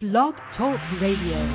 Blog Talk Radio.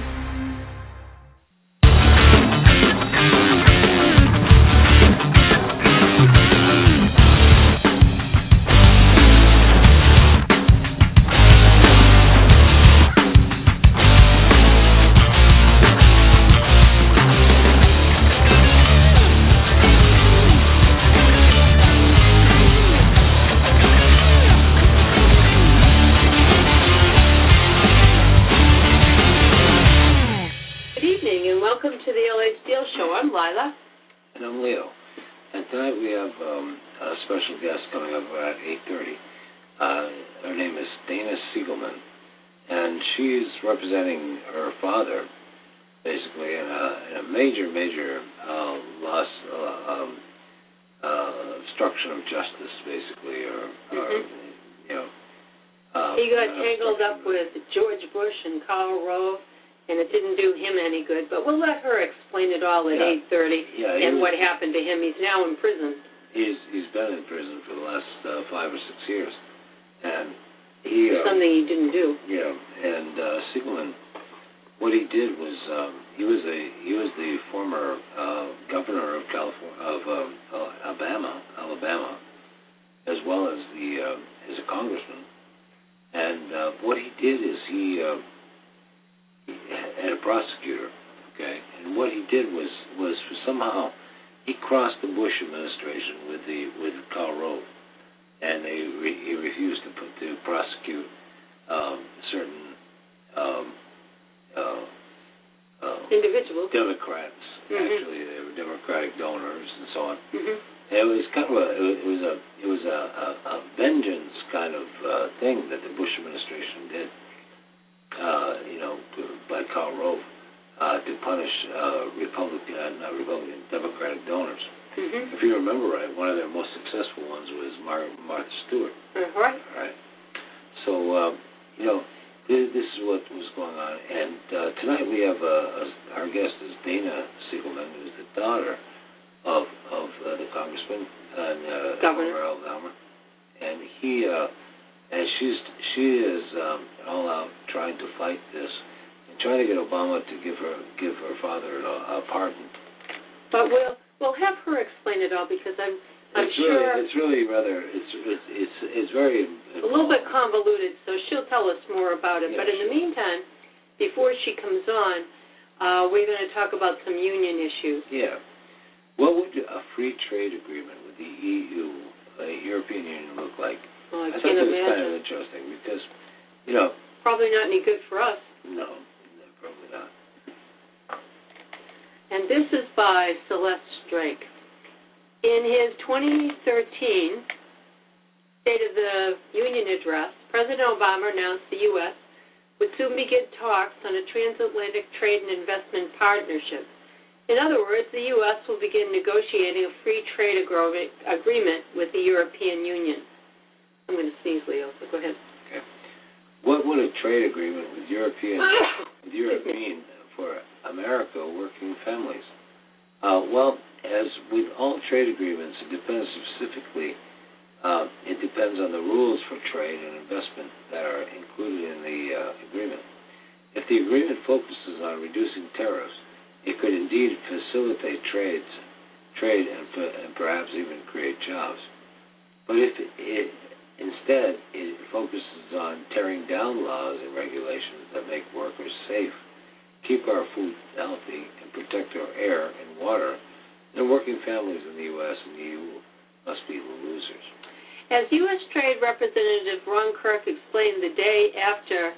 As U.S. Trade Representative Ron Kirk explained the day after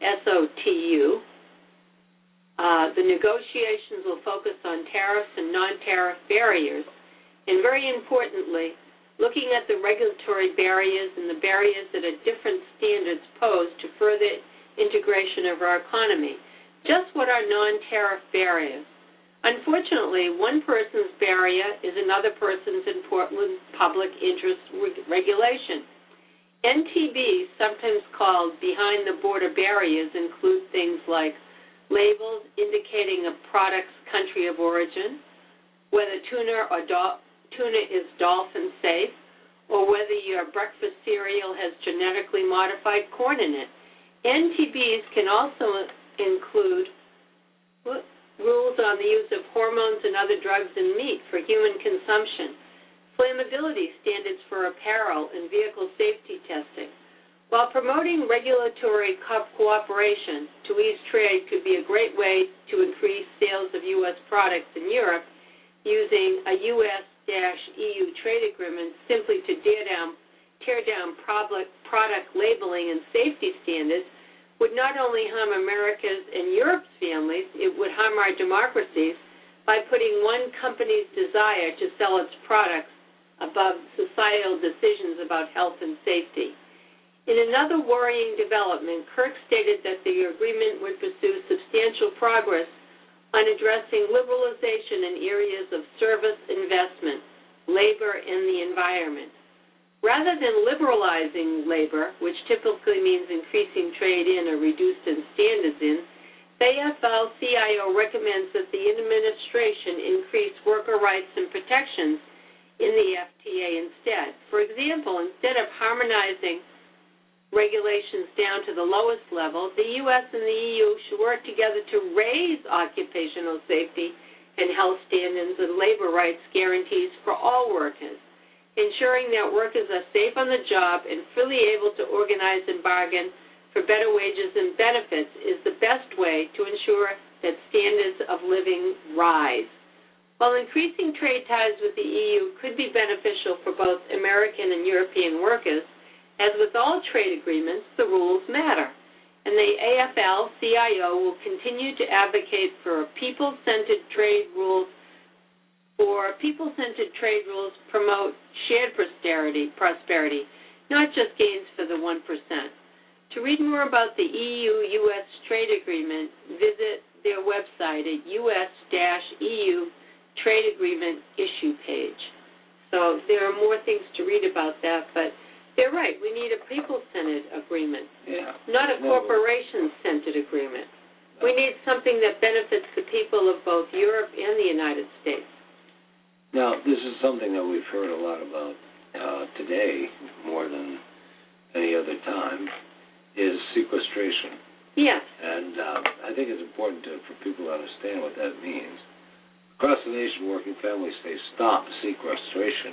SOTU, the negotiations will focus on tariffs and non-tariff barriers, and very importantly, looking at the regulatory barriers and the barriers that are different standards posed to further integration of our economy. Just what are non-tariff barriers? Unfortunately, one person's barrier is another person's important public interest regulation. NTBs, sometimes called behind-the-border barriers, include things like labels indicating a product's country of origin, whether tuna is dolphin safe, or whether your breakfast cereal has genetically modified corn in it. NTBs can also include rules on the use of hormones and other drugs in meat for human consumption, flammability standards for apparel, and vehicle safety testing. While promoting regulatory cooperation to ease trade could be a great way to increase sales of U.S. products in Europe, using a U.S.-EU trade agreement simply to tear down product labeling and safety standards would not only harm America's and Europe's families, it would harm our democracies by putting one company's desire to sell its products above societal decisions about health and safety. In another worrying development, Kirk stated that the agreement would pursue substantial progress on addressing liberalization in areas of service, investment, labor, and the environment. Rather than liberalizing labor, which typically means increasing trade in or reducing standards in, the AFL-CIO recommends that the administration increase worker rights and protections in the FTA instead. For example, instead of harmonizing regulations down to the lowest level, the U.S. and the EU should work together to raise occupational safety and health standards and labor rights guarantees for all workers. Ensuring that workers are safe on the job and freely able to organize and bargain for better wages and benefits is the best way to ensure that standards of living rise. While increasing trade ties with the EU could be beneficial for both American and European workers, as with all trade agreements, the rules matter, and the AFL-CIO will continue to advocate for people-centered trade rules. People-centered trade rules promote shared prosperity, not just gains for the 1%. To read more about the EU-U.S. trade agreement, visit their website at US-EU Trade Agreement Issue page. So there are more things to read about that, but they're right. We need a people-centered agreement, not a corporation-centered agreement. We need something that benefits the people of both Europe and the United States. Now, this is something that we've heard a lot about today, more than any other time, is sequestration. Yes. And I think it's important for people to understand what that means. Across the nation, working families say, stop sequestration.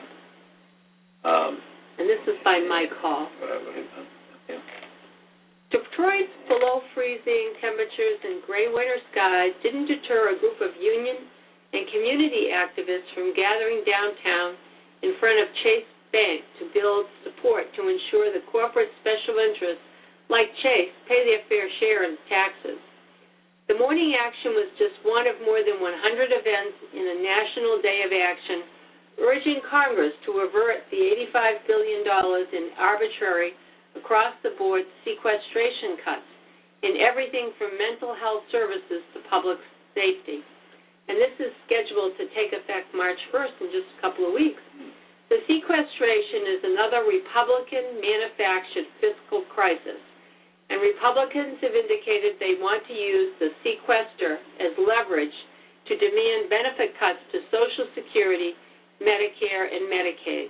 And this is by Mike Hall. Yeah. Detroit's below-freezing temperatures and gray winter skies didn't deter a group of union and community activists from gathering downtown in front of Chase Bank to build support to ensure the corporate special interests like Chase pay their fair share in taxes. The morning action was just one of more than 100 events in a national day of action urging Congress to avert the $85 billion in arbitrary, across-the-board sequestration cuts in everything from mental health services to public safety. And this is scheduled to take effect March 1st in just a couple of weeks. The sequestration is another Republican-manufactured fiscal crisis, and Republicans have indicated they want to use the sequester as leverage to demand benefit cuts to Social Security, Medicare, and Medicaid.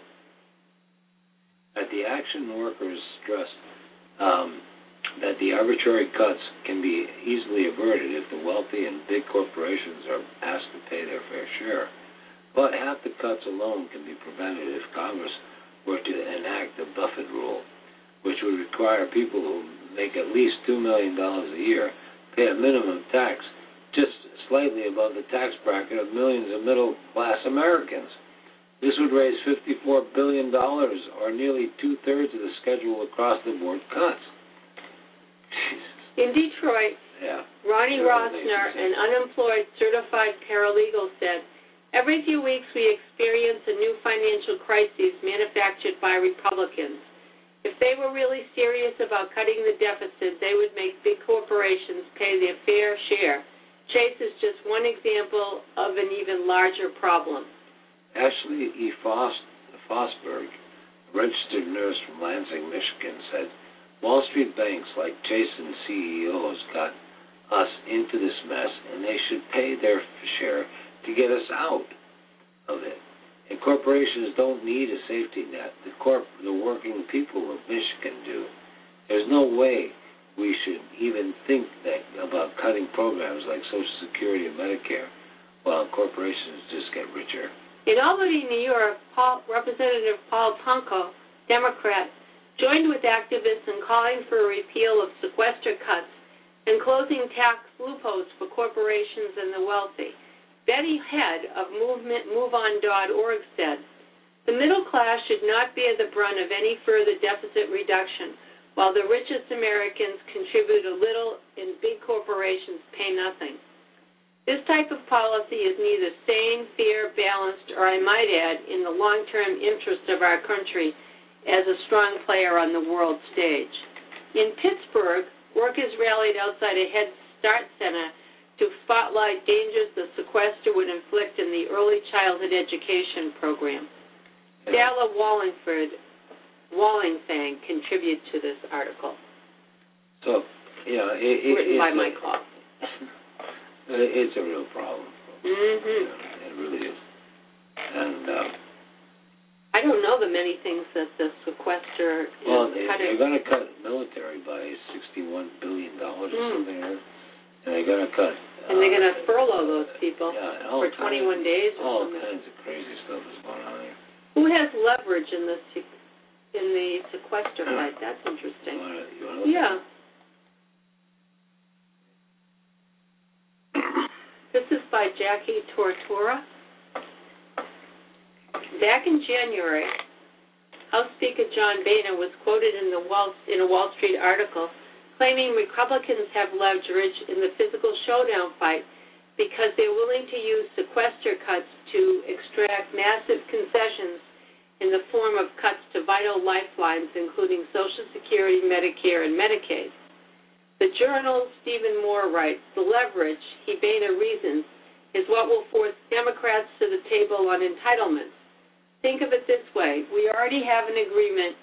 At the action, workers stressed that the arbitrary cuts can be easily averted if the wealthy and big corporations are asked to pay their fair share. But half the cuts alone can be prevented if Congress were to enact the Buffett rule, which would require people who make at least $2 million a year pay a minimum tax just slightly above the tax bracket of millions of middle-class Americans. This would raise $54 billion, or nearly two-thirds of the scheduled across-the-board cuts. In Detroit, Ronnie Rosner, an unemployed certified paralegal, said, "Every few weeks we experience a new financial crisis manufactured by Republicans. If they were really serious about cutting the deficit, they would make big corporations pay their fair share. Chase is just one example of an even larger problem." Ashley E. Fosberg, a registered nurse from Lansing, Michigan, said, "Wall Street banks like Chase and CEOs got us into this mess, and they should pay their share to get us out of it. And corporations don't need a safety net. The working people of Michigan do. There's no way we should even think about cutting programs like Social Security and Medicare while corporations just get richer. In Albany, New York, Representative Paul Tonko, Democrat, joined with activists in calling for a repeal of sequester cuts and closing tax loopholes for corporations and the wealthy. Betty Head of movement MoveOn.org said, "The middle class should not bear the brunt of any further deficit reduction, while the richest Americans contribute a little and big corporations pay nothing. This type of policy is neither sane, fair, balanced, or I might add, in the long-term interest of our country as a strong player on the world stage." In Pittsburgh, workers rallied outside a Head Start Center to spotlight dangers the sequester would inflict in the early childhood education program. Stella Wallingfang contributes to this article. So, written by Mike Hall. It's a real problem. It really is. And I don't know the many things that the sequester is cutting. They're going to cut military by $61 billion or something, and they're going to cut. And they're going to furlough those people for 21 days or something. All kinds of crazy stuff is going on here. Who has leverage in the sequester fight? That's interesting. You want to yeah. This is by Jackie Tortora. Back in January, House Speaker John Boehner was quoted in a Wall Street article claiming Republicans have leverage in the physical showdown fight because they're willing to use sequester cuts to extract massive concessions in the form of cuts to vital lifelines, including Social Security, Medicare, and Medicaid. The journal Stephen Moore writes, "The leverage, Boehner reasons, is what will force Democrats to the table on entitlements. Think of it this way. We already have an agreement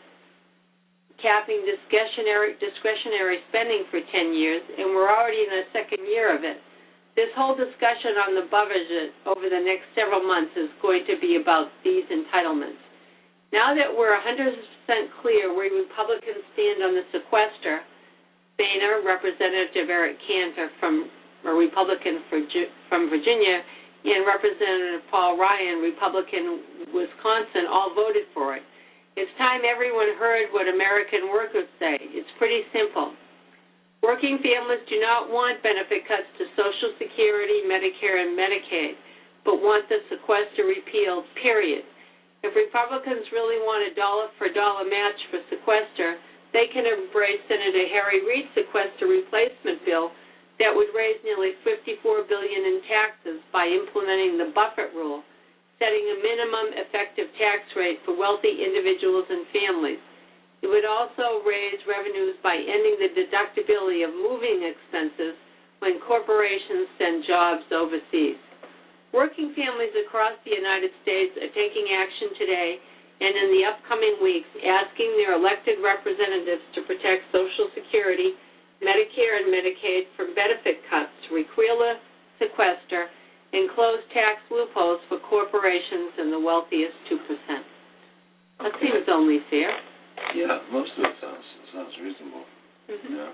capping discretionary spending for 10 years, and we're already in the second year of it. This whole discussion on the budget over the next several months is going to be about these entitlements. Now that we're 100% clear where Republicans stand on the sequester," Boehner, Representative Eric Cantor, a Republican from Virginia, and Representative Paul Ryan, Republican, Wisconsin, all voted for it. "It's time everyone heard what American workers say. It's pretty simple. Working families do not want benefit cuts to Social Security, Medicare, and Medicaid, but want the sequester repealed, period. If Republicans really want a dollar-for-dollar match for sequester, they can embrace Senator Harry Reid's sequester replacement bill that would raise nearly $54 billion in taxes by implementing the Buffett rule, setting a minimum effective tax rate for wealthy individuals and families. It would also raise revenues by ending the deductibility of moving expenses when corporations send jobs overseas. Working families across the United States are taking action today and in the upcoming weeks, asking their elected representatives to protect Social Security, Medicare, and Medicaid from benefit cuts, repeal the sequester, and close tax loopholes for corporations and the wealthiest 2%. That seems only fair. Yeah, most of it sounds reasonable. Yeah.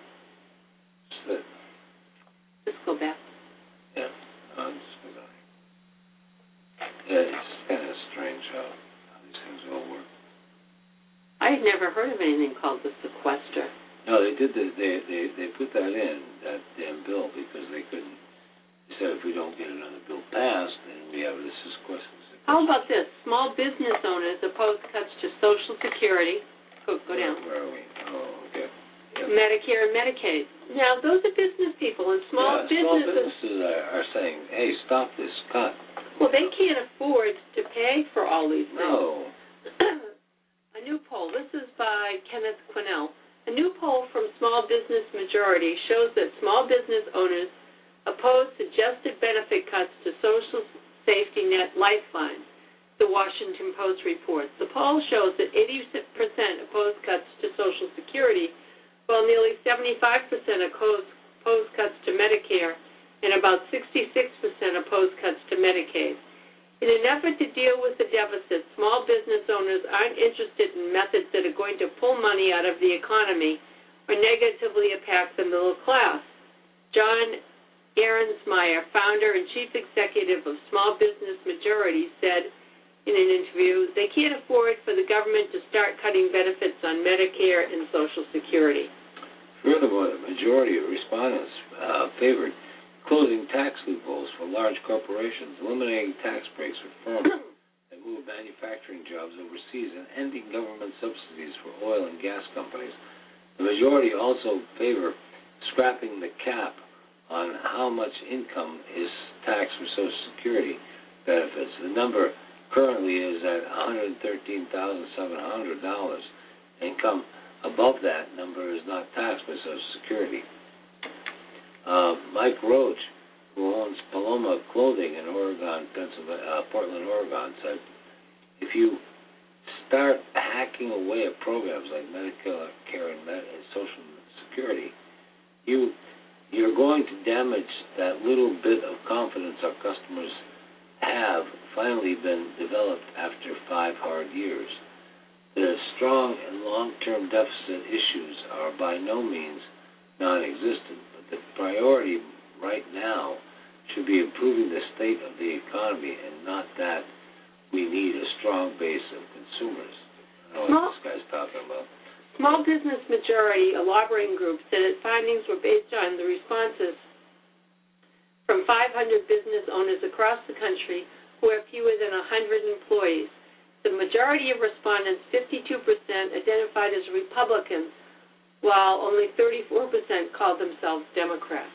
Just go back. Yeah, just go back. Yeah, it's kind of strange how these things all work. I had never heard of anything called the sequester. No, they did. They put that in, that damn bill, because they couldn't. They said if we don't get another bill passed, then we have this sequester. How about this? Small business owners oppose cuts to Social Security. Go down. Where are we? Oh, okay. Yep. Medicare and Medicaid. Now, those are business people, and small businesses are saying, hey, stop this cut. Well, they can't afford to pay for all these things. No. A new poll. This is by Kenneth Quinnell. A new poll from Small Business Majority shows that small business owners oppose suggested benefit cuts to Social Safety Net lifelines, the Washington Post reports. The poll shows that 80% oppose cuts to Social Security, while nearly 75% oppose cuts to Medicare, and about 66% oppose cuts to Medicaid. In an effort to deal with the deficit, small business owners aren't interested in methods that are going to pull money out of the economy or negatively impact the middle class. John Ahrensmeyer, founder and chief executive of Small Business Majority, said in an interview, they can't afford for the government to start cutting benefits on Medicare and Social Security. Furthermore, the majority of respondents favored closing tax loopholes for large corporations, eliminating tax breaks for firms that move manufacturing jobs overseas, and ending government subsidies for oil and gas companies. The majority also favor scrapping the cap on how much income is taxed for Social Security benefits. The number currently is at $113,700. Income above that number is not taxed by Social Security. Mike Roach, who owns Paloma Clothing in Oregon, Portland, Oregon, said, if you start hacking away at programs like Medicare and Social Security, you're going to damage that little bit of confidence our customers have finally been developed after 5 hard years. The strong and long-term deficit issues are by no means non-existent, but the priority right now should be improving the state of the economy and not that we need a strong base of consumers. I don't know what this guy's talking about. Small Business Majority, a lobbying group, said its findings were based on the responses from 500 business owners across the country who have fewer than 100 employees. The majority of respondents, 52%, identified as Republicans, while only 34% called themselves Democrats.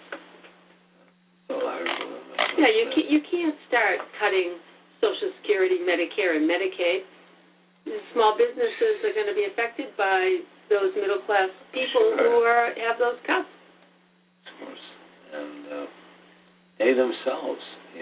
Yeah, you can't start cutting Social Security, Medicare, and Medicaid. Small businesses are going to be affected by those middle-class people who have those cuts. Of course. And they themselves,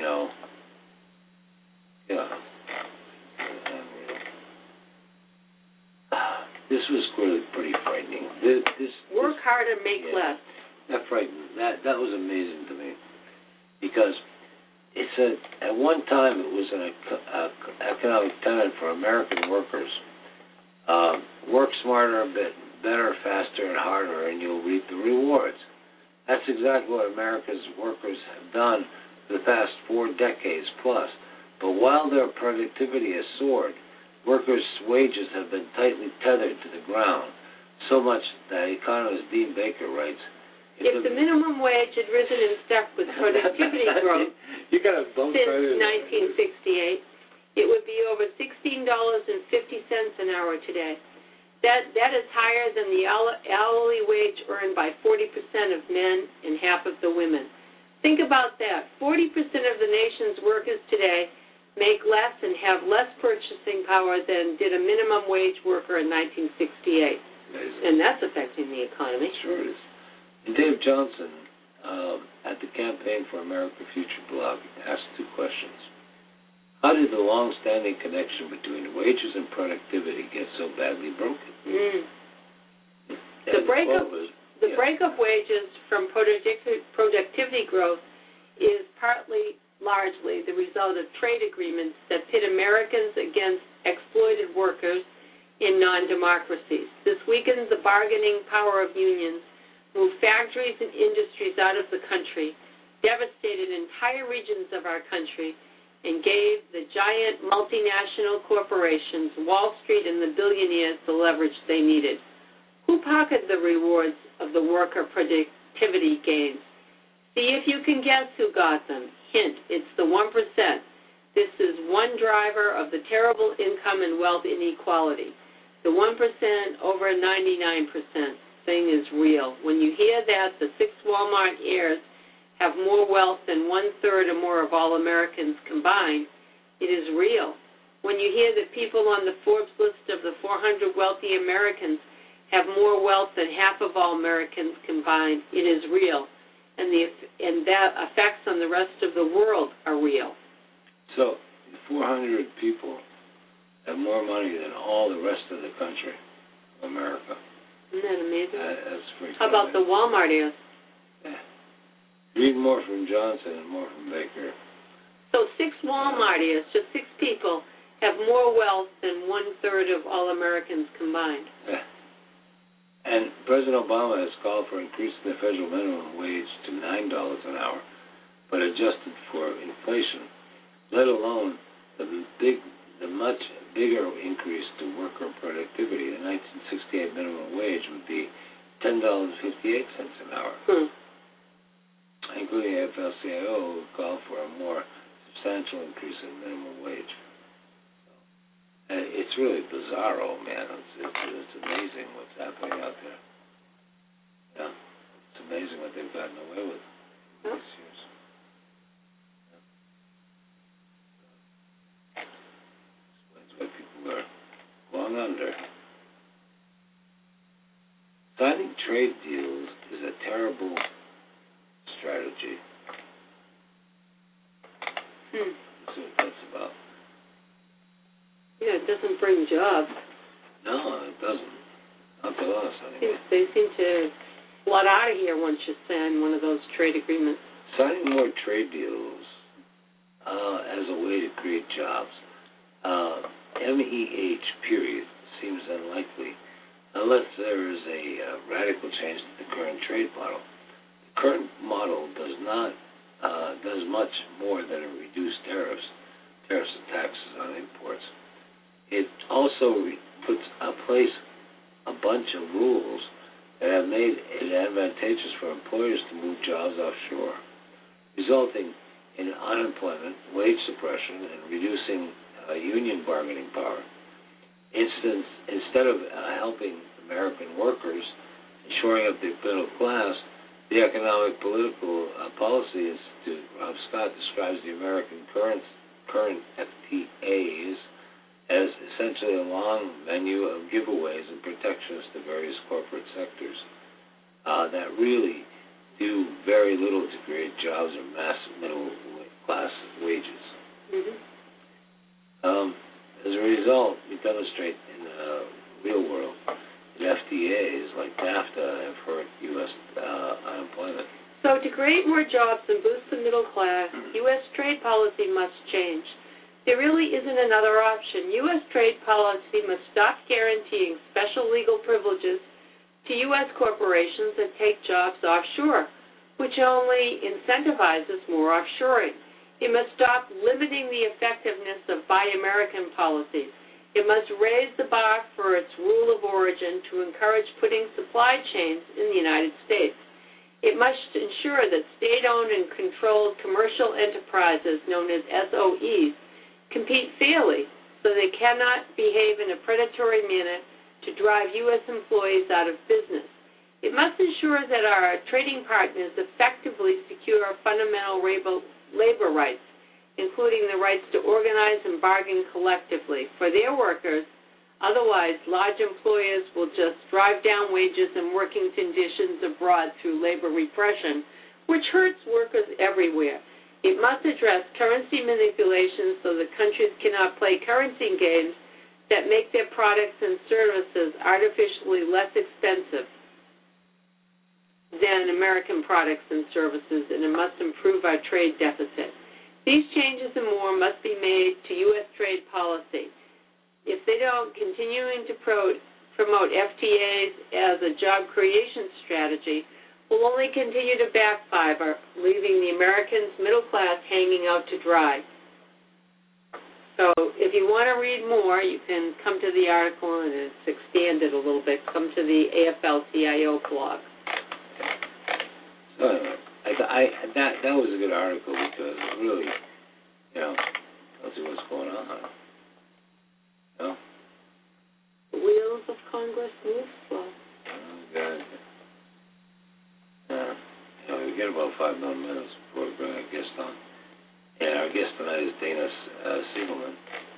this was pretty frightening. Work harder, make less. That frightened. That was amazing to me, because at one time it was an economic tenet for American workers. Work smarter, better, faster, and harder, and you'll reap the rewards. That's exactly what America's workers have done for the past 4 decades plus. But while their productivity has soared, workers' wages have been tightly tethered to the ground, so much that economist Dean Baker writes, if the minimum wage had risen in step with productivity growth since 1968, it would be over $16.50 an hour today. That is higher than the hourly wage earned by 40% of men and half of the women. Think about that. 40% of the nation's workers today make less and have less purchasing power than did a minimum wage worker in 1968. Amazing. And that's affecting the economy. Sure is. And Dave Johnson, at the Campaign for America Future blog, asked 2 questions. How did the long-standing connection between wages and productivity get so badly broken? The break of wages from productivity growth is largely the result of trade agreements that pit Americans against exploited workers in non-democracies. This weakens the bargaining power of unions, moved factories and industries out of the country, devastated entire regions of our country, and gave the giant multinational corporations, Wall Street and the billionaires, the leverage they needed. Who pocketed the rewards of the worker productivity gains? See if you can guess who got them. Hint, it's the 1%. This is one driver of the terrible income and wealth inequality. The 1% over 99% thing is real. When you hear that the 6 Walmart heirs have more wealth than 1/3 or more of all Americans combined, it is real. When you hear that people on the Forbes list of the 400 wealthy Americans have more wealth than half of all Americans combined, it is real. And that effects on the rest of the world are real. So, 400 people have more money than all the rest of the country, America. Isn't that amazing? That's pretty How about the Walmart heirs? Yeah. Read more from Johnson and more from Baker. So 6 Walmart heirs, just 6 people, have more wealth than 1/3 of all Americans combined. Yeah. And President Obama has called for increasing the federal minimum wage to $9 an hour, but adjusted for inflation, let alone the much bigger increase to worker productivity. The 1968 minimum wage would be $10.58 an hour, including AFL-CIO, who called for a more substantial increase in minimum wage. And it's really bizarro, man. It's amazing what's happening out there. Yeah, it's amazing what they've gotten away with these years. Explains why people are going under. Signing trade deals is a terrible strategy. That's what that's about. Yeah, it doesn't bring jobs. No, it doesn't. Not to us, anyway. They seem to flood out of here once you sign one of those trade agreements. Signing more trade deals as a way to create jobs, MEH period, seems unlikely unless there is a radical change to the current trade model. The current model does much more than reduce tariffs and taxes on imports. It also puts in place a bunch of rules that have made it advantageous for employers to move jobs offshore, resulting in unemployment, wage suppression, and reducing union bargaining power. Instead of helping American workers and shoring up the middle class, the Economic Political Policy Institute, Rob Scott, describes the American current FTAs as essentially a long menu of giveaways and protections to various corporate sectors that really do very little to create jobs or massive middle class wages. As a result, we demonstrate in the real world that FTAs like NAFTA have hurt U.S. unemployment. So to create more jobs and boost the middle class, U.S. trade policy must change. There really isn't another option. U.S. trade policy must stop guaranteeing special legal privileges to U.S. corporations that take jobs offshore, which only incentivizes more offshoring. It must stop limiting the effectiveness of Buy American policies. It must raise the bar for its rule of origin to encourage putting supply chains in the United States. It must ensure that state-owned and controlled commercial enterprises, known as SOEs, compete fairly so they cannot behave in a predatory manner to drive U.S. employees out of business. It must ensure that our trading partners effectively secure fundamental labor rights, including the rights to organize and bargain collectively for their workers. Otherwise, large employers will just drive down wages and working conditions abroad through labor repression, which hurts workers everywhere. It must address currency manipulation so that countries cannot play currency games that make their products and services artificially less expensive than American products and services, and it must improve our trade deficit. These changes and more must be made to U.S. trade policy. If they don't, continuing to promote FTAs as a job creation strategy will only continue to backfire, leaving the Americans' middle class hanging out to dry. So if you want to read more, you can come to the article, and it's expanded a little bit. Come to the AFL-CIO blog. So anyway, that was a good article because it really, tells you what's going on. The wheels of Congress move slow. We get about 5 more minutes before we bring our guest on. And our guest tonight is Dana Siegelman.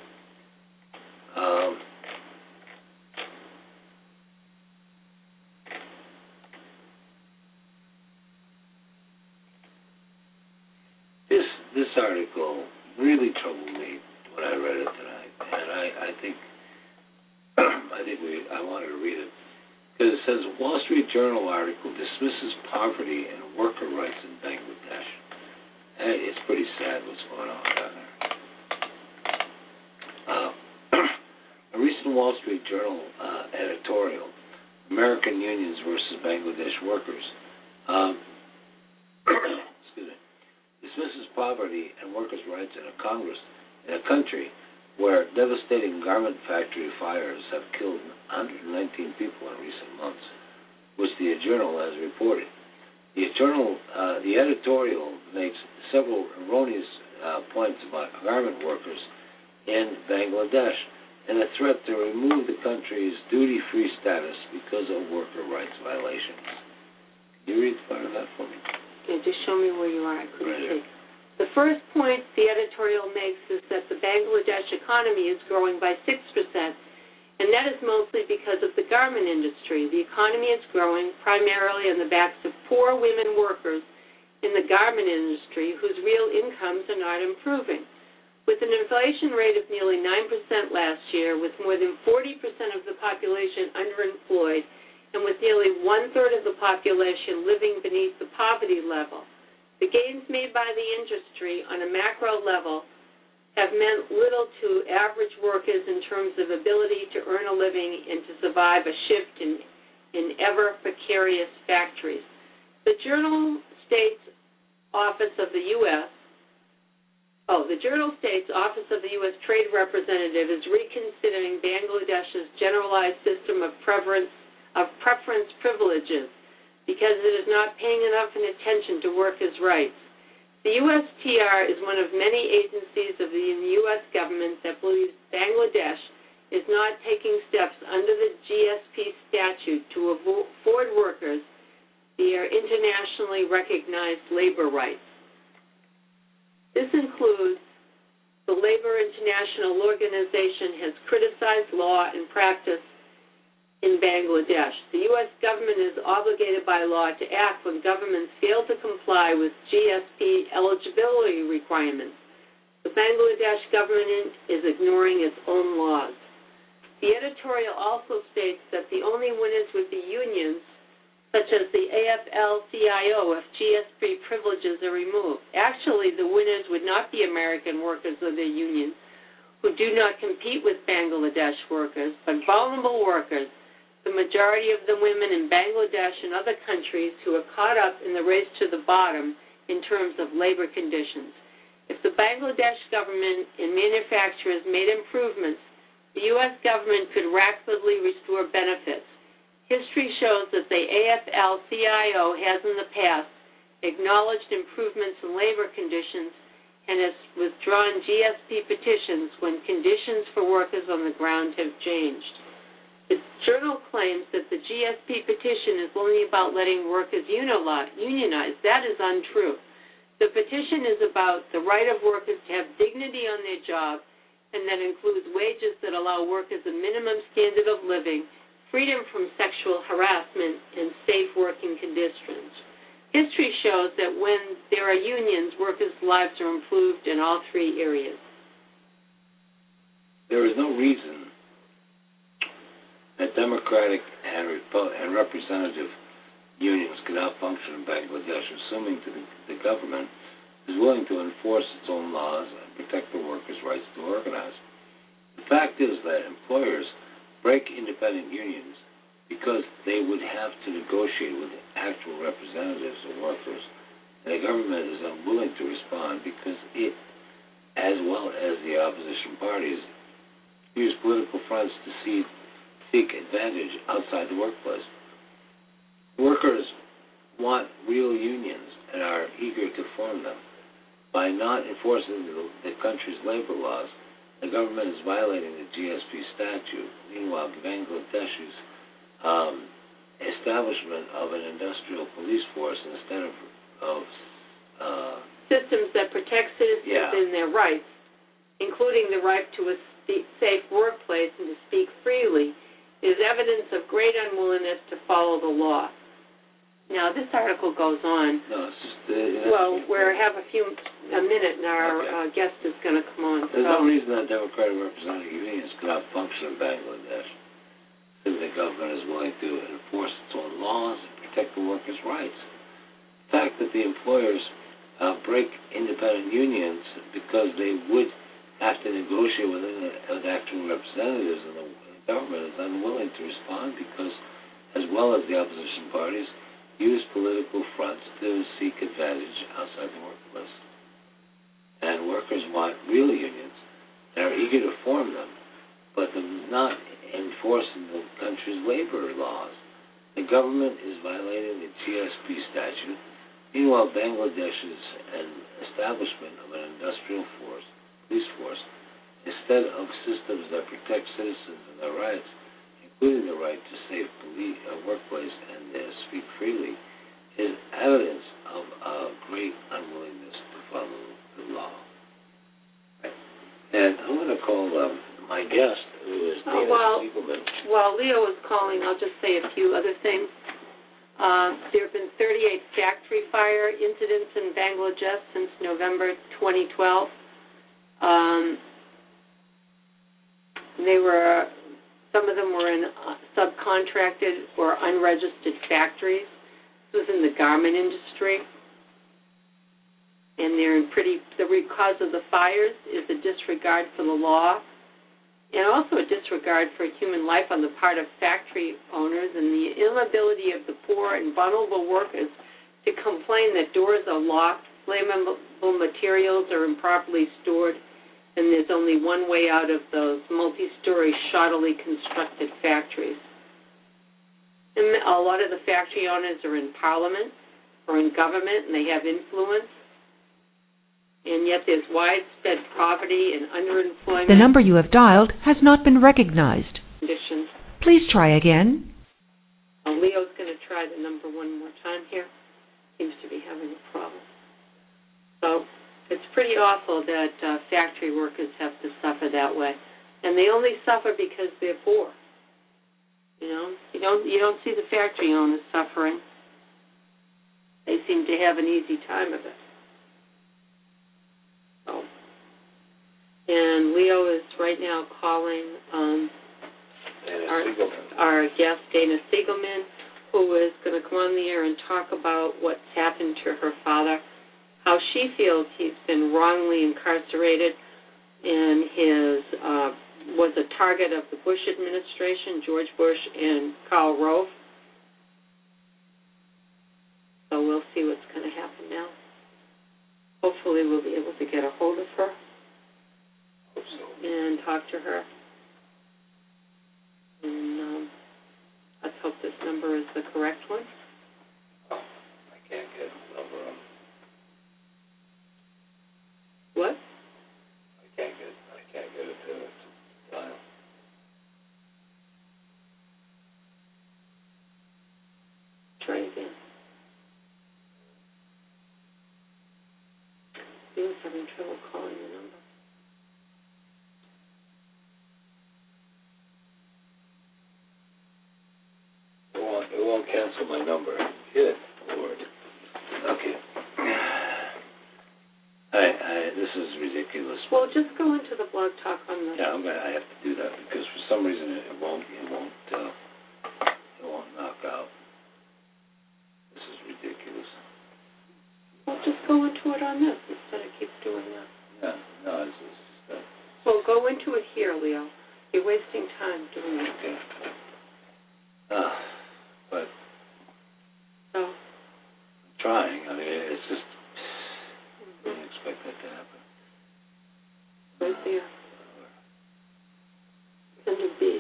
This article really troubled me when I read it tonight, and I think I wanted to read it because it says Wall Street Journal article dismisses poverty and worker rights in Bangladesh. And it's pretty sad what's going on down there. A recent Wall Street Journal editorial, American unions versus Bangladesh workers. Excuse me. Dismisses poverty and workers' rights in a country where devastating garment factory fires have killed 119 people in recent months, which the Journal has reported. The editorial makes several erroneous points about garment workers in Bangladesh and a threat to remove the country's duty-free status because of worker rights violations. Can you read part of that for me? Yeah, just show me where you are. I couldn't Right see. The first point the editorial makes is that the Bangladesh economy is growing by 6%, and that is mostly because of the garment industry. The economy is growing primarily on the backs of poor women workers in the garment industry whose real incomes are not improving. With an inflation rate of nearly 9% last year, with more than 40% of the population underemployed, and with nearly one-third of the population living beneath the poverty level, the gains made by the industry on a macro level have meant little to average workers in terms of ability to earn a living and to survive a shift in ever precarious factories. The Journal states Office of the U.S. U.S. Trade Representative is reconsidering Bangladesh's generalized system of preference privileges because it is not paying enough attention to workers' rights. The USTR is one of many agencies of the U.S. government that believes Bangladesh is not taking steps under the GSP statute to afford workers their internationally recognized labor rights. This includes the Labor International Organization has criticized law and practice in Bangladesh. The U.S. government is obligated by law to act when governments fail to comply with GSP eligibility requirements. The Bangladesh government is ignoring its own laws. The editorial also states that the only winners would be unions, such as the AFL-CIO, if GSP privileges are removed. Actually, the winners would not be American workers or their unions, who do not compete with Bangladesh workers, but vulnerable workers, the majority of the women in Bangladesh and other countries who are caught up in the race to the bottom in terms of labor conditions. If the Bangladesh government and manufacturers made improvements, the U.S. government could rapidly restore benefits. History shows that the AFL-CIO has in the past acknowledged improvements in labor conditions and has withdrawn GSP petitions when conditions for workers on the ground have changed. The Journal claims that the GSP petition is only about letting workers unionize. That is untrue. The petition is about the right of workers to have dignity on their job, and that includes wages that allow workers a minimum standard of living, freedom from sexual harassment, and safe working conditions. History shows that when there are unions, workers' lives are improved in all three areas. There is no reason that democratic and representative unions cannot function in Bangladesh, assuming the government is willing to enforce its own laws and protect the workers' rights to organize. The fact is that employers break independent unions because they would have to negotiate with actual representatives of workers, and the government is unwilling to respond because it, as well as the opposition parties, use political fronts to seek advantage outside the workplace. Workers want real unions and are eager to form them. By not enforcing the country's labor laws, the government is violating the GSP statute. Meanwhile, Bangladesh's establishment of an industrial police force instead of systems that protect citizens in their rights, including the right to a safe workplace and to speak freely, is evidence of great unwillingness to follow the law. Now, this article goes on. No, it's just... we have a minute, and our guest is going to come on. There's no reason that democratic representative unions cannot function in Bangladesh if the government is willing to enforce its own laws and protect the workers' rights. The fact that the employers break independent unions because they would have to negotiate with actual representatives, and the government is unwilling to respond because, as well as the opposition parties, use political fronts to seek advantage outside the workplace. And workers want real unions and are eager to form them, but they're not enforcing the country's labor laws. The government is violating the GSP statute. Meanwhile, Bangladesh's establishment of an industrial police force, instead of systems that protect citizens and their rights, including the right to safe workplace and speak freely, is evidence of a great unwillingness to follow the law. Right. And I'm going to call my guest, who is Dana Siegelman. While Leo is calling, I'll just say a few other things. There have been 38 factory fire incidents in Bangladesh since November 2012. Some of them were in subcontracted or unregistered factories. This was in the garment industry. And the cause of the fires is a disregard for the law and also a disregard for human life on the part of factory owners and the inability of the poor and vulnerable workers to complain that doors are locked, flammable materials are improperly stored, and there's only one way out of those multi-story, shoddily constructed factories. And a lot of the factory owners are in parliament or in government, and they have influence. And yet there's widespread poverty and underemployment. The number you have dialed has not been recognized. Conditions. Please try again. Leo's going to try the number one more time here. Seems to be having a problem. So it's pretty awful that factory workers have to suffer that way. And they only suffer because they're poor. You know, you don't see the factory owners suffering. They seem to have an easy time of it. And Leo is right now calling our guest, Dana Siegelman, who is going to come on the air and talk about what's happened to her father, how she feels he's been wrongly incarcerated and was a target of the Bush administration, George Bush and Karl Rove. So we'll see what's going to happen now. Hopefully we'll be able to get a hold of her and talk to her. And let's hope this number is the correct one. Oh, I can't get the number on. What? I can't get it to dial. Try again. He was having trouble calling the number. It won't cancel my number. Good Lord. Okay. This is ridiculous. Well, just go into the blog talk on the... Yeah, I have to do that because for some reason it won't knock out. This is ridiculous. Well, just go into it on this instead of keep doing that. Yeah, no, it's just Well, go into it here, Leo. You're wasting time doing it. Okay. But So? I'm trying. I mean, it's just I didn't expect that to happen. Right there. It's under B.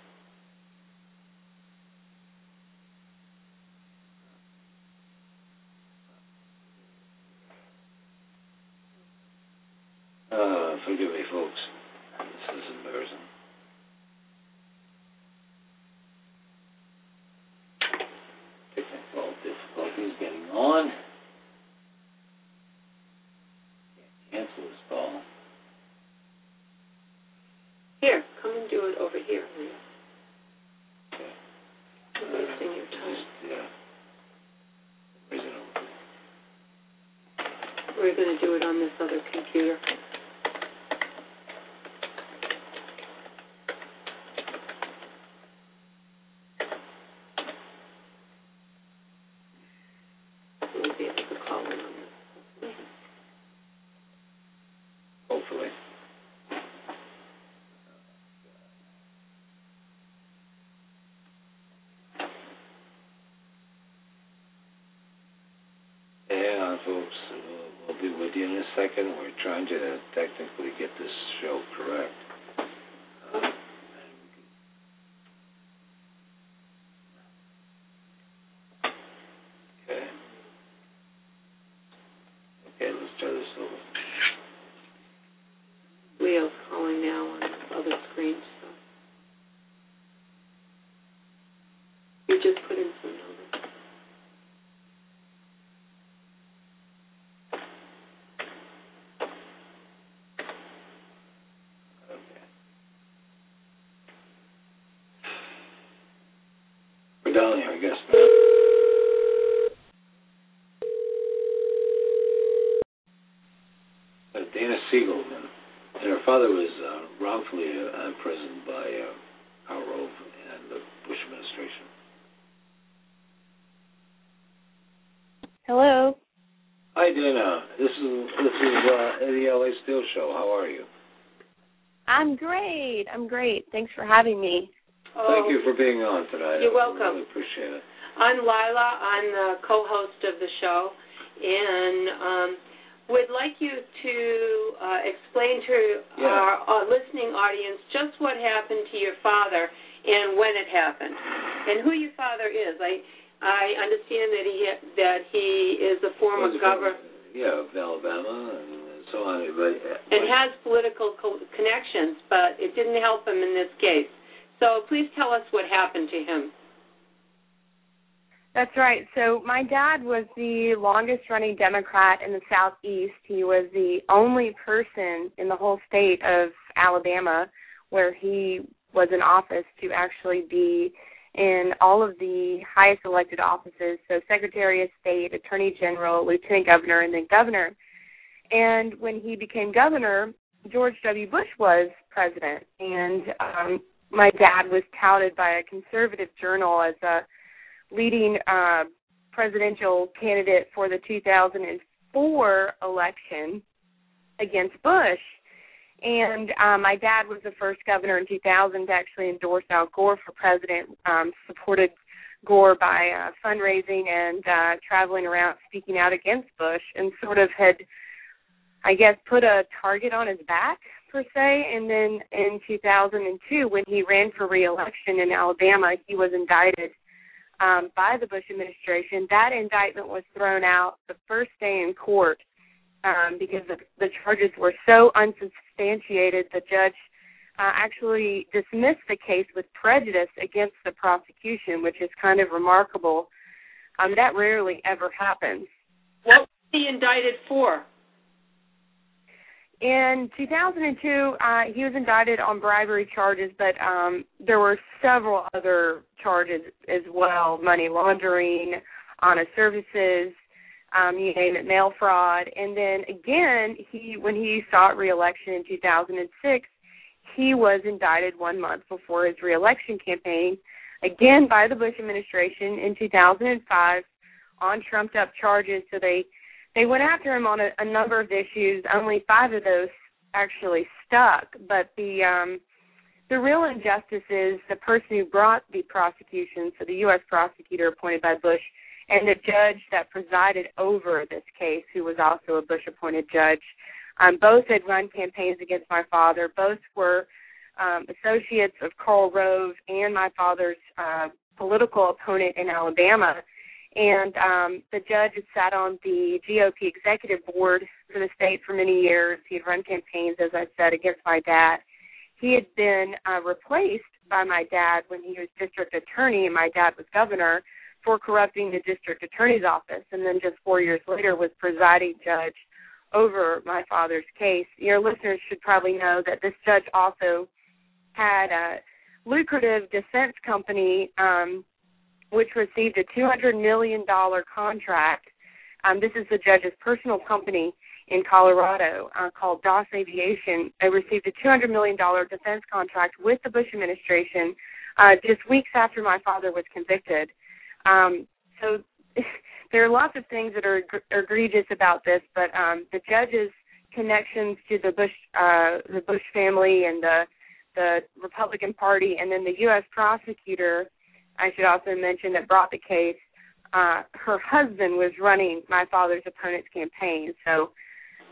Forgive me, folks. This is embarrassing. Technical difficulties getting on. Can't cancel this call. Here, come and do it over here, Leo. Okay. You're wasting your time. Raise it over. We're going to do it on this other computer. We'll be able to call in on this. Hopefully. second. We're trying to technically get this show correct. Okay. Okay, let's try this over. Leo's calling now on the other screen. So you just put in some numbers. Okay. We're dialing her guest now. Dana Siegelman. And her father was wrongfully imprisoned by Karl Rove and the Bush administration. Hello. Hi, Dana. This is Eddie LA Steel Show. How are you? I'm great. Thanks for having me. Thank you for being on tonight. You're welcome. I really appreciate it. I'm Lila. I'm the co-host of the show, and would like you to explain to our listening audience just what happened to your father and when it happened, and who your father is. I understand that he is a former governor. Yeah, of Alabama and so on. And has political connections, but it didn't help him in this case. So please tell us what happened to him. That's right. So my dad was the longest-running Democrat in the Southeast. He was the only person in the whole state of Alabama where he was in office to actually be in all of the highest elected offices, so Secretary of State, Attorney General, Lieutenant Governor, and then Governor. And when he became governor, George W. Bush was president, and my dad was touted by a conservative journal as a leading presidential candidate for the 2004 election against Bush. And my dad was the first governor in 2000 to actually endorse Al Gore for president, supported Gore by fundraising and traveling around speaking out against Bush, and sort of had, I guess, put a target on his back, per se. And then in 2002, when he ran for re-election in Alabama, he was indicted by the Bush administration. That indictment was thrown out the first day in court because the charges were so unsubstantiated. The judge actually dismissed the case with prejudice against the prosecution, which is kind of remarkable. That rarely ever happens. What was he indicted for? In 2002, he was indicted on bribery charges, but there were several other charges as well: money laundering, honest services, you name it, mail fraud. And then again, when he sought re-election in 2006, he was indicted 1 month before his re-election campaign, again by the Bush administration in 2005 on trumped-up charges. So they went after him on a number of issues. Only 5 of those actually stuck. But the real injustice is the person who brought the prosecution, so the U.S. prosecutor appointed by Bush, and the judge that presided over this case, who was also a Bush-appointed judge. Both had run campaigns against my father. Both were associates of Karl Rove and my father's political opponent in Alabama. And the judge had sat on the GOP executive board for the state for many years. He had run campaigns, as I said, against my dad. He had been replaced by my dad when he was district attorney and my dad was governor for corrupting the district attorney's office, and then just 4 years later was presiding judge over my father's case. Your listeners should probably know that this judge also had a lucrative defense company which received a $200 million contract. This is the judge's personal company in Colorado called DOS Aviation. It received a $200 million defense contract with the Bush administration just weeks after my father was convicted. So there are lots of things that are egregious about this, but the judge's connections to the Bush family and the Republican Party, and then the U.S. prosecutor, I should also mention, that brought the case, her husband was running my father's opponent's campaign. So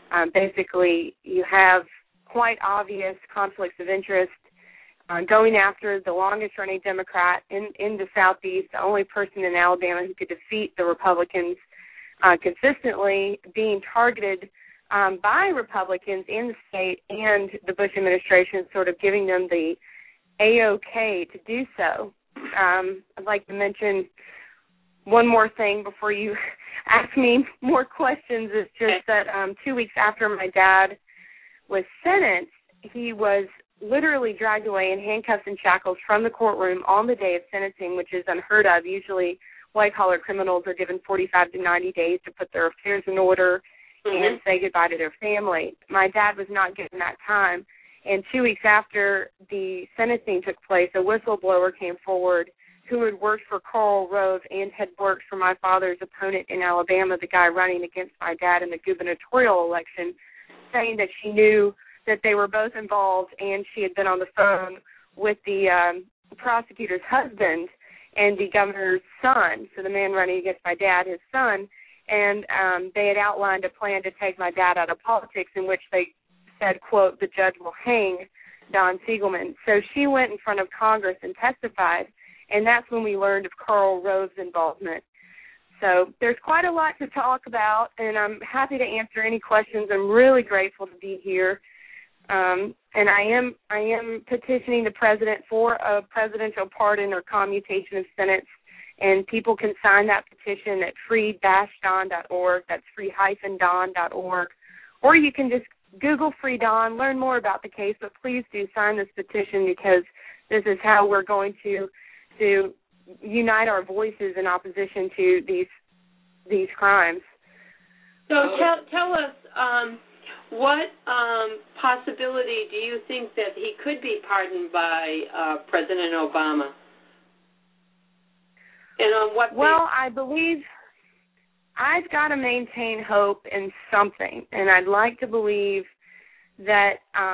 Basically, you have quite obvious conflicts of interest going after the longest-running Democrat in the Southeast, the only person in Alabama who could defeat the Republicans consistently, being targeted by Republicans in the state and the Bush administration, sort of giving them the A-OK to do so. I'd like to mention one more thing before you ask me more questions. It's just that 2 weeks after my dad was sentenced, he was literally dragged away in handcuffs and shackles from the courtroom on the day of sentencing, which is unheard of. Usually white-collar criminals are given 45 to 90 days to put their affairs in order and say goodbye to their family. My dad was not given that time, and 2 weeks after the sentencing took place, a whistleblower came forward who had worked for Karl Rove and had worked for my father's opponent in Alabama, the guy running against my dad in the gubernatorial election, saying that she knew that they were both involved, and she had been on the phone with the prosecutor's husband and the governor's son, so the man running against my dad, his son, and they had outlined a plan to take my dad out of politics, in which they said, quote, the judge will hang Don Siegelman. So she went in front of Congress and testified, and that's when we learned of Karl Rove's involvement. So there's quite a lot to talk about, and I'm happy to answer any questions. I'm really grateful to be here. And I am petitioning the president for a presidential pardon or commutation of sentence, and people can sign that petition at free-don.org. That's free-don.org. Or you can just Google Free Don, learn more about the case, but please do sign this petition, because this is how we're going to unite our voices in opposition to these crimes. So tell us, what possibility do you think that he could be pardoned by President Obama? And on what basis? Well, I believe I've got to maintain hope in something, and I'd like to believe that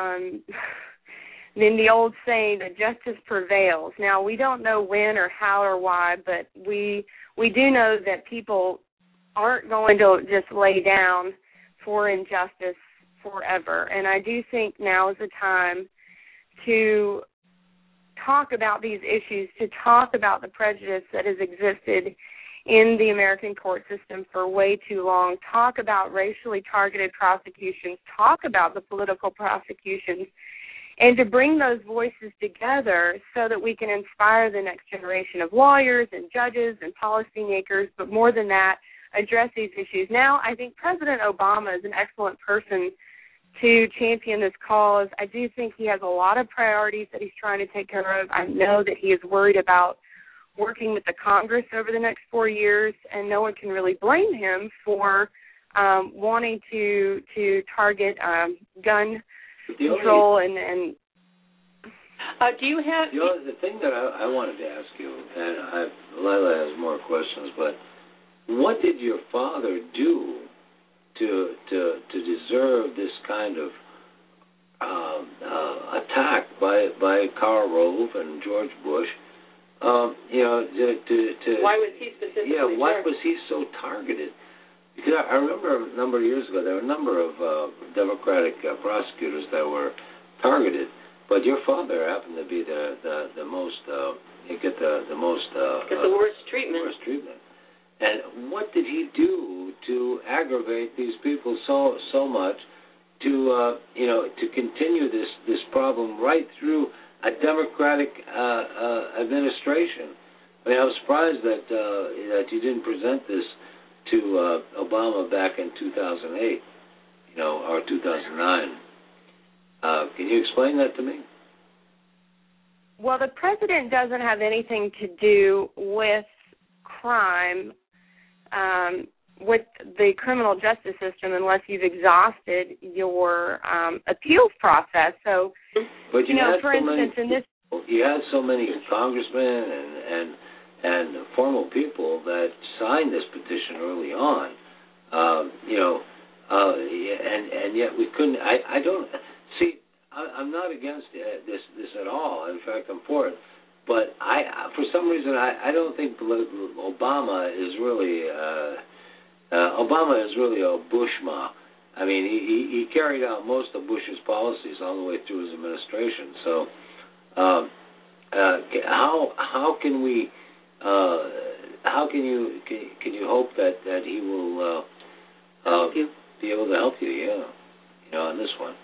in the old saying that justice prevails. Now, we don't know when or how or why, but we do know that people aren't going to just lay down for injustice forever. And I do think now is the time to talk about these issues, to talk about the prejudice that has existed in the American court system for way too long, talk about racially targeted prosecutions, talk about the political prosecutions, and to bring those voices together so that we can inspire the next generation of lawyers and judges and policymakers, but more than that, address these issues. Now, I think President Obama is an excellent person to champion this cause. I do think he has a lot of priorities that he's trying to take care of. I know that he is worried about working with the Congress over the next 4 years, and no one can really blame him for wanting to target gun control and do you have the thing that I wanted to ask you, and Lila has more questions, but what did your father do to deserve this kind of attack by Karl Rove and George Bush? Why was he specifically? Yeah, why was he so targeted? Because I remember a number of years ago, there were a number of Democratic prosecutors that were targeted, but your father happened to be the most get the worst treatment. Worst treatment. And what did he do to aggravate these people so much to continue this problem right through a Democratic administration? I mean, I was surprised that you didn't present this to Obama back in 2008, or 2009. Can you explain that to me? Well, the president doesn't have anything to do with crime, with the criminal justice system, unless you've exhausted your appeals process. So, but for instance, in this, you had so many congressmen and formal people that signed this petition early on, and yet we couldn't. I don't see. I'm not against this at all. In fact, I'm for it. But for some reason, I don't think Obama is really a Bushma. I mean, he carried out most of Bush's policies all the way through his administration. So, how can we? How can you hope that he will help you? Be able to help you? Yeah, on this one.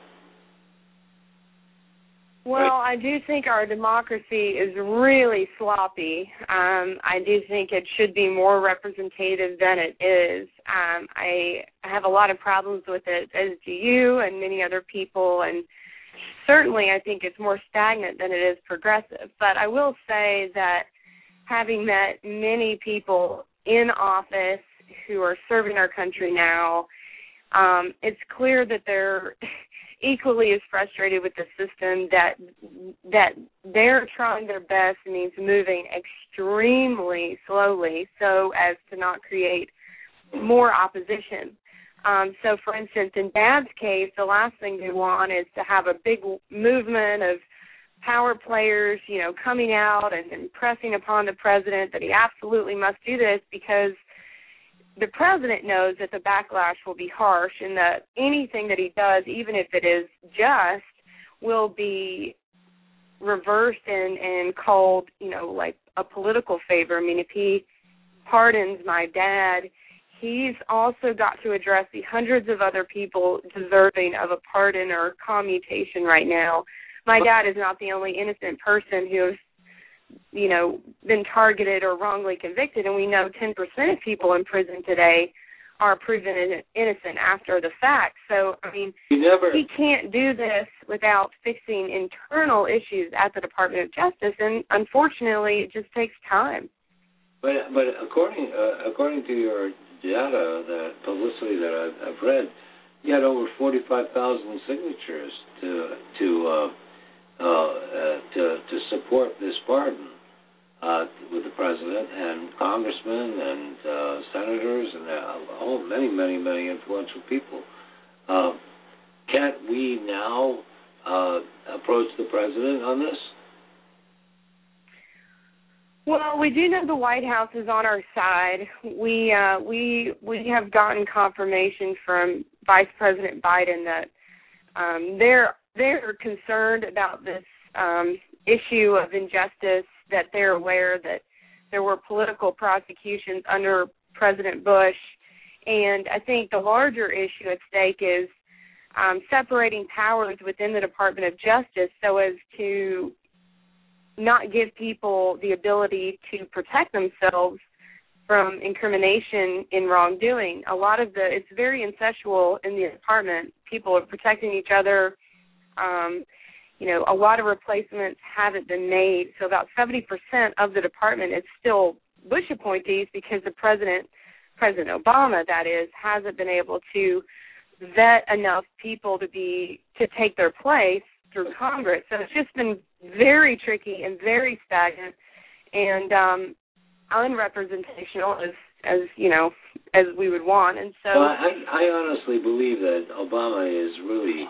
Well, right. I do think our democracy is really sloppy. I do think it should be more representative than it is. I have a lot of problems with it, as do you and many other people, and certainly I think it's more stagnant than it is progressive. But I will say that having met many people in office who are serving our country now, it's clear that they're equally as frustrated with the system, that they're trying their best and means moving extremely slowly so as to not create more opposition. So, for instance, in Dad's case, the last thing they want is to have a big movement of power players, coming out and pressing upon the president that he absolutely must do this, because the president knows that the backlash will be harsh and that anything that he does, even if it is just, will be reversed and called, like a political favor. I mean, if he pardons my dad, he's also got to address the hundreds of other people deserving of a pardon or commutation right now. My dad is not the only innocent person who has, been targeted or wrongly convicted, and we know 10% of people in prison today are proven innocent after the fact. So, I mean, he can't do this without fixing internal issues at the Department of Justice, and unfortunately, it just takes time. But according to your data, that publicity that I've read, you had over 45,000 signatures to support this pardon with the president and congressmen and senators and many influential people. Can't we now approach the president on this? Well, we do know the White House is on our side. We have gotten confirmation from Vice President Biden that they're concerned about this issue of injustice, that they're aware that there were political prosecutions under President Bush. And I think the larger issue at stake is separating powers within the Department of Justice so as to not give people the ability to protect themselves from incrimination in wrongdoing. It's very incestual in the department. People are protecting each other. A lot of replacements haven't been made. So about 70% of the department is still Bush appointees because the President Obama, that is, hasn't been able to vet enough people to take their place through Congress. So it's just been very tricky and very stagnant and unrepresentational as we would want. And so I honestly believe that Obama is really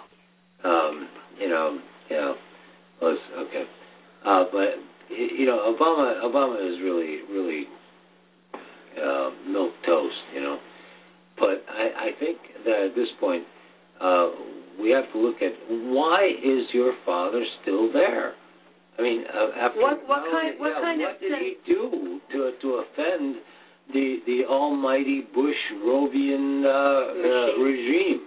okay. But Obama is really milk toast, But I think that at this point we have to look at, why is your father still there? I mean, what did he do to offend the almighty Bush-Rovian regime?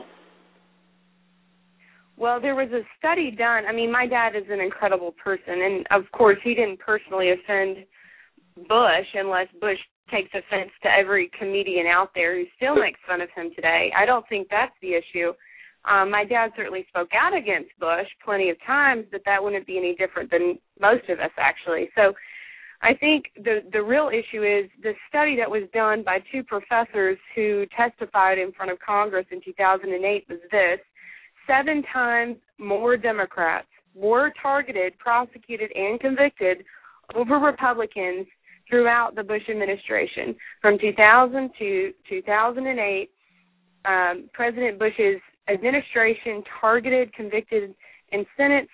Well, there was a study done. I mean, my dad is an incredible person, and of course he didn't personally offend Bush unless Bush takes offense to every comedian out there who still makes fun of him today. I don't think that's the issue. My dad certainly spoke out against Bush plenty of times, but that wouldn't be any different than most of us, actually. So I think the real issue is the study that was done by two professors who testified in front of Congress in 2008 was this: 7 times more Democrats were targeted, prosecuted, and convicted over Republicans throughout the Bush administration. From 2000 to 2008, President Bush's administration targeted, convicted, and sentenced,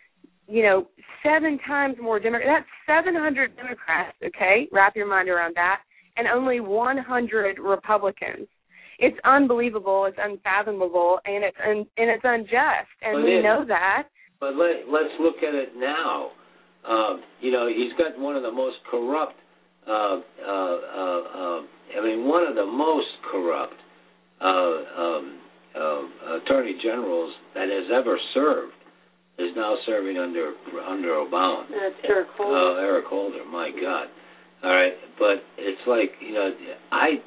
7 times more Democrats. That's 700 Democrats, okay? Wrap your mind around that. And only 100 Republicans. it's unbelievable, it's unfathomable, and it's unjust, and we know that. But let's look at it now. He's got one of the most corrupt. One of the most corrupt attorney generals that has ever served is now serving under Obama. That's Eric Holder. Eric Holder, my God. All right, but it's like I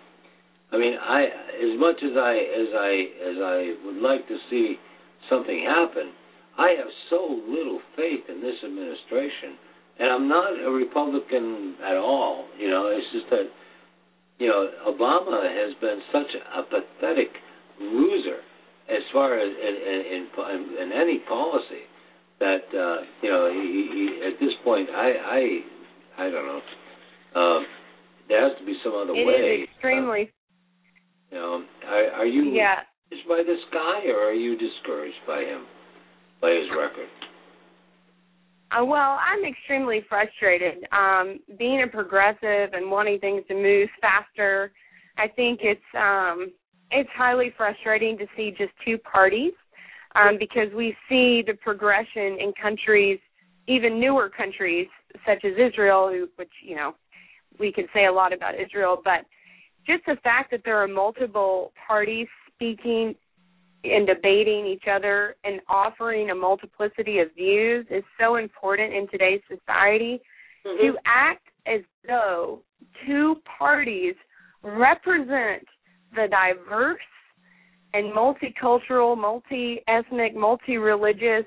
as much as I would like to see something happen, I have so little faith in this administration, and I'm not a Republican at all. It's just that Obama has been such a pathetic loser as far as in any policy that he at this point I don't know. There has to be some other way. It is extremely. Are you discouraged by this guy, or are you discouraged by him, by his record? Well, I'm extremely frustrated. Being a progressive and wanting things to move faster, I think it's highly frustrating to see just two parties, because we see the progression in countries, even newer countries such as Israel, which we could say a lot about Israel, but just the fact that there are multiple parties speaking and debating each other and offering a multiplicity of views is so important in today's society. Mm-hmm. To act as though two parties represent the diverse and multicultural, multi-ethnic, multi-religious,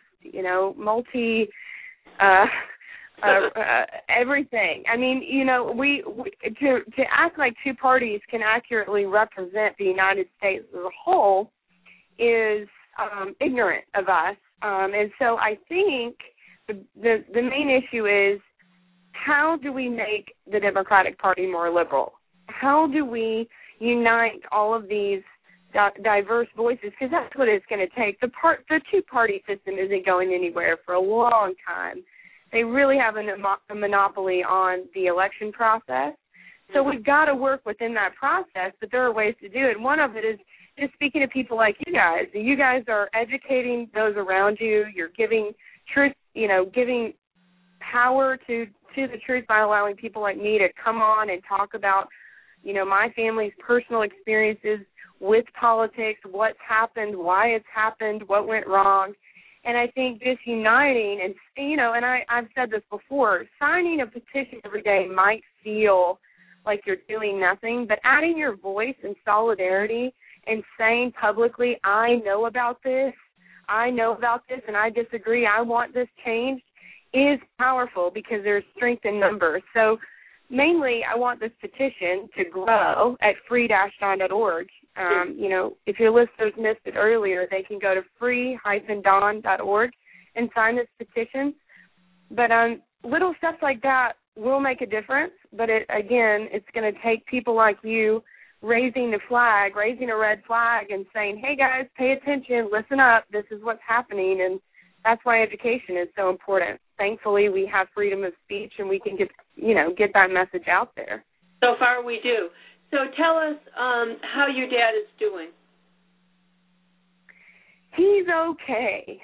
everything. We to act like two parties can accurately represent the United States as a whole is ignorant of us. And so I think the main issue is, how do we make the Democratic Party more liberal? How do we unite all of these diverse voices? Because that's what it's going to take. The two-party system isn't going anywhere for a long time. They really have a monopoly on the election process. So we've got to work within that process, but there are ways to do it. And one of it is just speaking to people like you guys. You guys are educating those around you. You're giving truth, giving power to the truth by allowing people like me to come on and talk about, my family's personal experiences with politics, what's happened, why it's happened, what went wrong. And I think just uniting and, and I've said this before, signing a petition every day might feel like you're doing nothing, but adding your voice in solidarity and saying publicly, I know about this, and I disagree, I want this changed, is powerful because there's strength in numbers. So mainly I want this petition to grow at free-dawn.org. If your listeners missed it earlier, they can go to free-dawn.org and sign this petition. But little steps like that will make a difference. But it's going to take people like you raising a red flag and saying, hey, guys, pay attention, listen up, this is what's happening. And that's why education is so important. Thankfully, we have freedom of speech, and we can get that message out there. So far, we do. So tell us how your dad is doing. He's okay.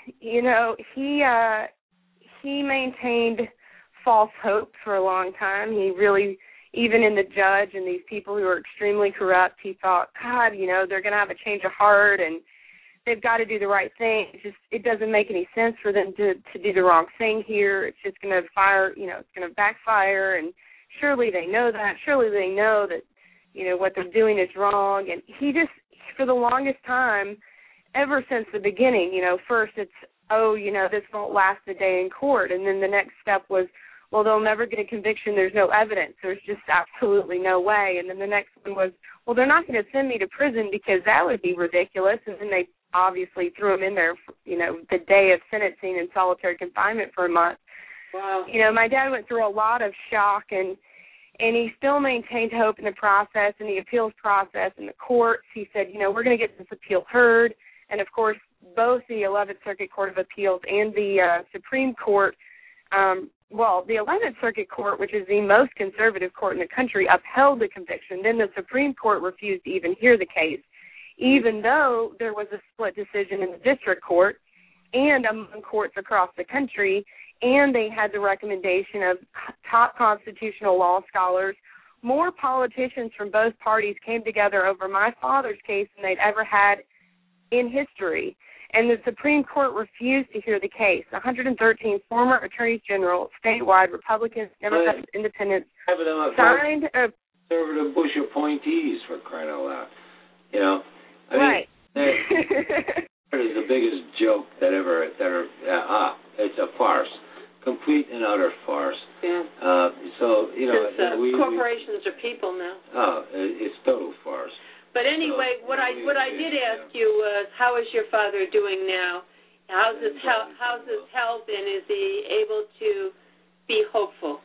He maintained false hope for a long time. He really, even in the judge and these people who are extremely corrupt, he thought, God, they're going to have a change of heart and they've got to do the right thing. It doesn't make any sense for them to do the wrong thing here. It's just going to it's going to backfire, and surely they know that. Surely they know that, what they're doing is wrong. And he just, for the longest time, ever since the beginning, first it's, this won't last a day in court. And then the next step was, well, they'll never get a conviction. There's no evidence. There's just absolutely no way. And then the next one was, well, they're not going to send me to prison because that would be ridiculous. And then they obviously threw him in there, the day of sentencing in solitary confinement for a month. Wow. My dad went through a lot of shock, and he still maintained hope in the process, in the appeals process, in the courts. He said, we're going to get this appeal heard. And, of course, both the 11th Circuit Court of Appeals and the Supreme Court the 11th Circuit Court, which is the most conservative court in the country, upheld the conviction. Then the Supreme Court refused to even hear the case, even though there was a split decision in the district court and among courts across the country, and they had the recommendation of top constitutional law scholars. More politicians from both parties came together over my father's case than they'd ever had in history. And the Supreme Court refused to hear the case. 113 former attorneys general, statewide, Republicans, Democrats, Independents, signed a conservative Bush appointees, for crying out loud. You know, I right. mean, that is the biggest joke that ever. It's a farce, complete and utter farce. Yeah. So you know, corporations are people now. Oh, it's total farce. But anyway, what I did ask you was, how is your father doing now? How's his health, and is he able to be hopeful?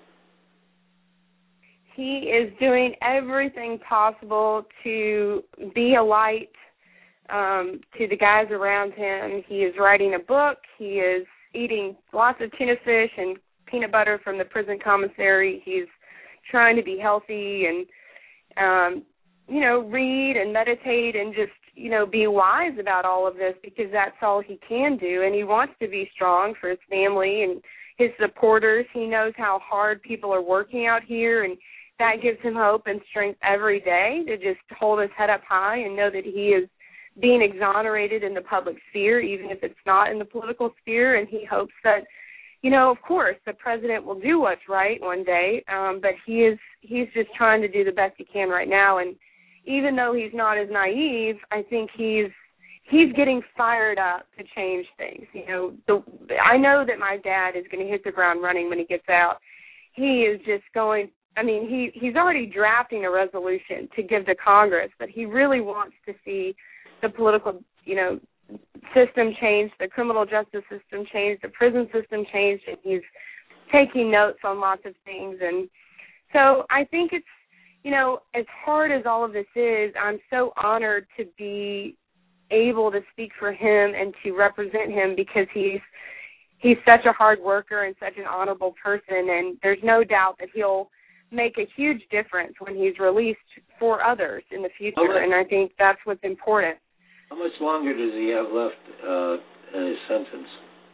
He is doing everything possible to be a light to the guys around him. He is writing a book. He is eating lots of tuna fish and peanut butter from the prison commissary. He's trying to be healthy and read and meditate and just, be wise about all of this, because that's all he can do. And he wants to be strong for his family and his supporters. He knows how hard people are working out here, and that gives him hope and strength every day to just hold his head up high and know that he is being exonerated in the public sphere, even if it's not in the political sphere. And he hopes that, of course, the president will do what's right one day, but he's just trying to do the best he can right now. And even though he's not as naive, I think he's getting fired up to change things. I know that my dad is going to hit the ground running when he gets out. He is just going. He's already drafting a resolution to give to Congress, but he really wants to see the political, system change, the criminal justice system change, the prison system change, and he's taking notes on lots of things. And so I think it's, as hard as all of this is, I'm so honored to be able to speak for him and to represent him, because he's such a hard worker and such an honorable person, and there's no doubt that he'll make a huge difference when he's released for others in the future, and I think that's what's important. How much longer does he have left in his sentence?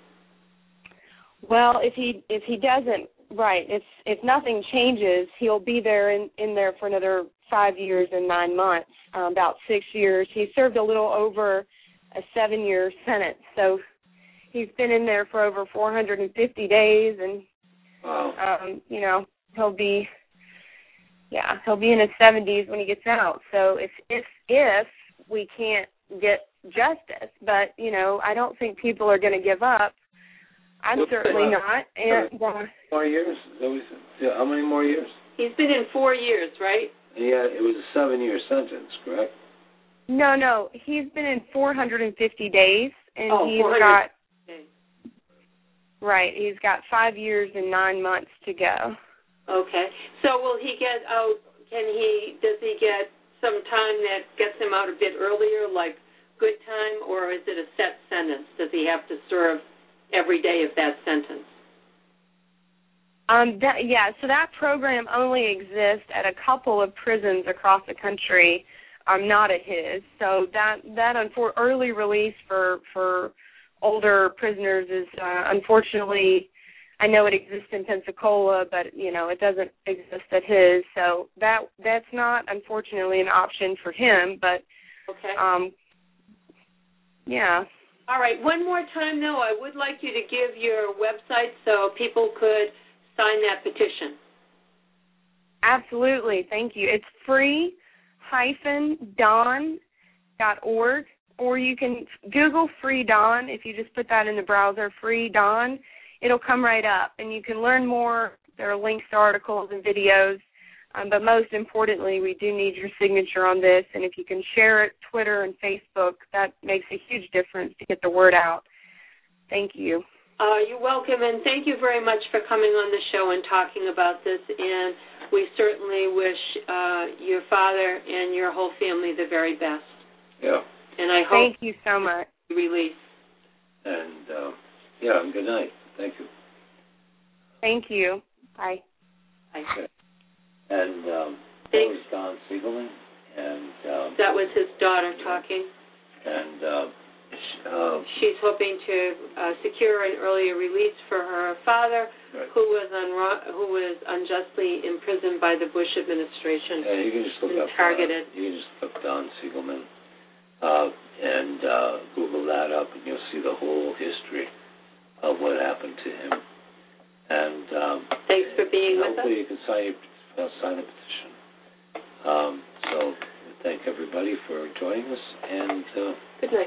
Well, if he doesn't, right, if nothing changes, he'll be there in there for another 5 years and 9 months, about 6 years. He served a little over a 7-year sentence, so he's been in there for over 450 days, and wow. He'll be in his 70s when he gets out. So if we can't get justice, but I don't think people are going to give up. I'm certainly not. And more years? How many more years? He's been in 4 years, right? Yeah, it was a 7-year sentence, correct? No, he's been in 450 days, and he's got 5 years and 9 months to go. Okay. So will he get out, does he get some time that gets him out a bit earlier, like good time, or is it a set sentence? Does he have to serve every day of that sentence? So that program only exists at a couple of prisons across the country, not at his. So that early release for older prisoners is unfortunately, I know it exists in Pensacola, but it doesn't exist at his. So that's not unfortunately an option for him. But okay. Yeah. All right. One more time, though, I would like you to give your website so people could sign that petition. Absolutely. Thank you. It's free-dawn.org, or you can Google Free Dawn. If you just put that in the browser, Free Dawn, it'll come right up, and you can learn more. There are links to articles and videos. But most importantly, we do need your signature on this, and if you can share it, Twitter and Facebook, that makes a huge difference to get the word out. Thank you. You're welcome, and thank you very much for coming on the show and talking about this, and we certainly wish your father and your whole family the very best. Yeah. And I hope thank you so much. Release. And, good night. Thank you. Thank you. Bye. Bye. Okay. And that Thanks. was Don Siegelman, and That was his daughter talking. and She's hoping to secure an earlier release for her father, right. who was unjustly imprisoned by the Bush administration. Yeah, you can just look and up targeted. You can just look up Don Siegelman and Google that up, and you'll see the whole history of what happened to him. And thanks for being with us. Hopefully you can sign a petition. So thank everybody for joining us, and good night.